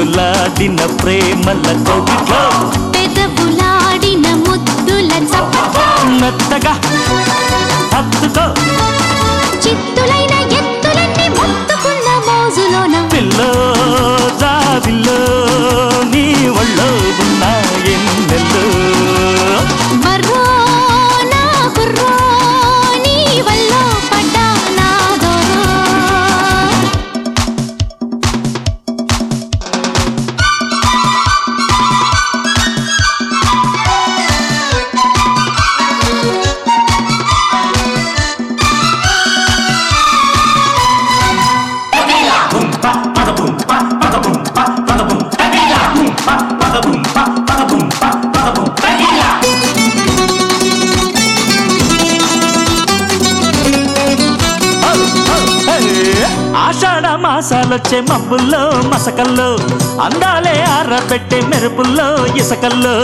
పెనుగులాడిన ప్రేమల కోగిట్లో పెదవులాడిన ముద్దుల చప్పట్లో మెత్తగా హత్తుకో చిత్తులైన ఎత్తులన్నీ మొత్తుకున్న మోజులోన పిల్లో జాబిల్లో నీ ఒళ్ళో ఉన్న ఎన్నెల్లో మర్రో నా కుర్రో నీ వల్లో పడ్డా నా దోరో ఆషాఢ మాసాలొచ్చే మబ్బుల్లో మసకల్లో అందాలే ఆరబెట్టే మెరుపుల్లో ఇసకల్లో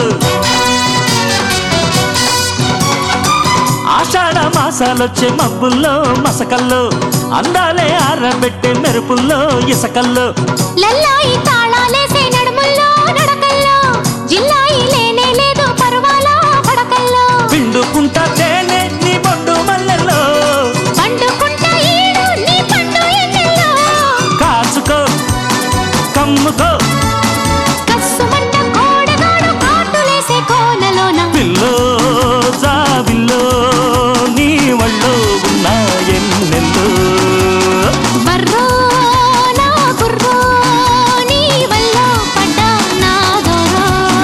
ఆషాఢ మాసాలొచ్చే మబ్బుల్లో మసకల్లో అందాలే ఆరబెట్టే మెరుపుల్లో ఇసకల్లో లల్లాయి తాళాలేసే నడుముల్లో నడకల్లో జిల్లాయి లేనే లేదు పర్వాలా పడకల్లో పిండుకుంటా తేనె నీ బొండు మల్లెల్లో పండుకుంటా ఈడు నీ పండు ఎన్నెల్లో కాచుకో కమ్ముకో కస్సుమంట కోడగాడు కాటులేసే కోనలోన పిల్లో జాబిల్లో నీ ఒళ్ళో ఉన్న ఎన్నెల్లో మర్రో నా కుర్రో నీ వల్లో పడ్డా నా దోరో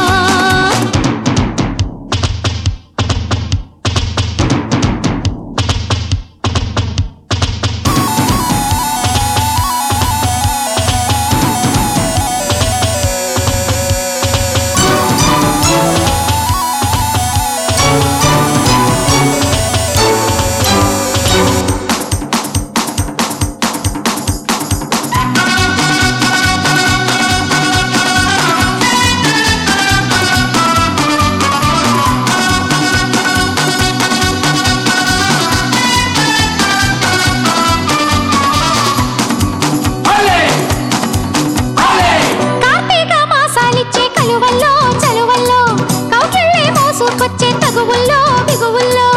కార్తీక మాసాలిచ్చే కలువల్లో చలువల్లో కౌగిళ్ళే మోసుకొచ్చే తగువుల్లో బిగువుల్లో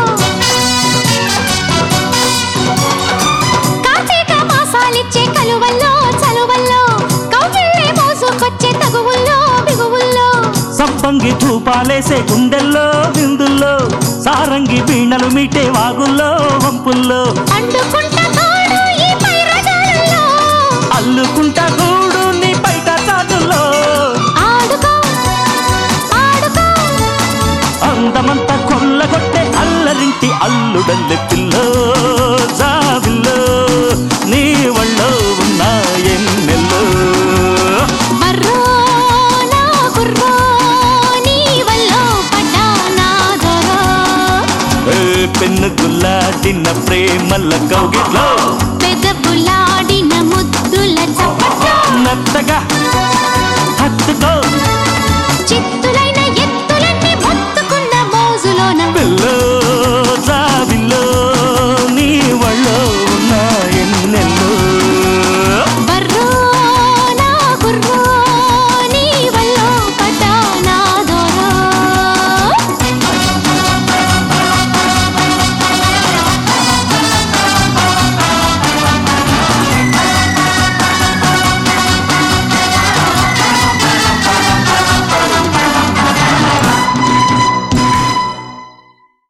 కార్తీక మాసాలిచ్చే కలువల్లో చలువల్లో కౌగిళ్ళే మోసుకొచ్చే తగువుల్లో బిగువుల్లో సంపంగి ధూపాలేసే గుండెల్లో విందుల్లో సారంగి వీణలు మీటే వాగుల్లో వంపుల్లో అండుకుంటా తోడు ఈ పైరగాళ్ళల్లో అల్లుకుంటా గూడు నీ బయట చాటుల్లో ఆడుకో ఆడుకో అందమంతా కొల్లగొట్టే అల్లరింటి అల్లుడల్లె పిల్లో జాబిల్లో నీ ఒళ్ళో ఉన్న ఎన్నెల్లో మర్రో నా కుర్రో నీ వల్లో పడ్డా నా దోరో పెన్నుగుల్లాడిన ప్రేమల కౌగిట్లో